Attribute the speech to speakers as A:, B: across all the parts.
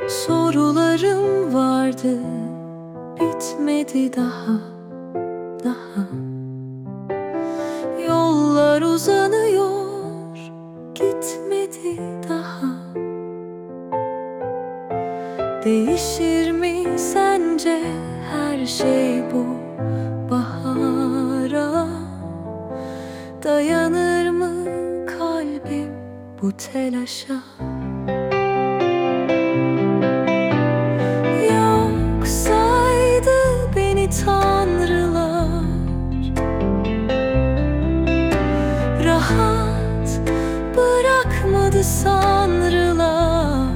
A: Sorularım vardı, bitmedi daha. Yollar uzanıyor, gitmedi daha. Değişir mi sence her şey bu bahara? Dayanır mı kalbim bu telaşa? Yoksaydı beni tanrılar rahat bırakmadı sanrılar.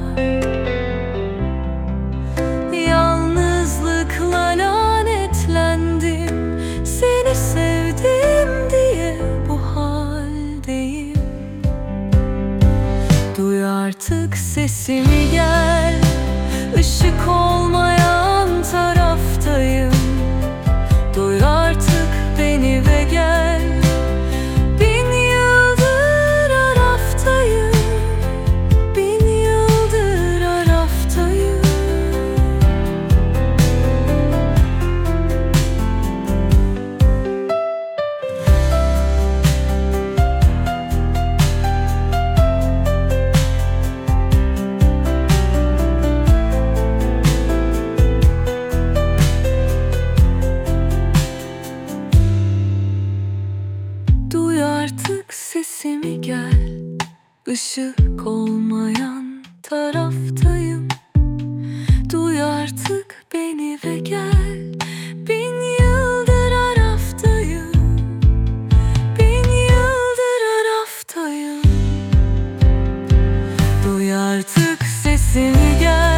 A: Yalnızlıkla lanetlendim, seni sevdim diye bu haldeyim. Duy artık sesimi, gel, ışık olmayan taraftayım. Duy artık beni ve gel, bin yıldır araftayım, bin yıldır araftayım. Duy artık sesimi, gel, ışık olmayan taraftayım. Duy artık beni ve gel, bin yıldır araftayım, bin yıldır araftayım. Duy artık sesimi, gel,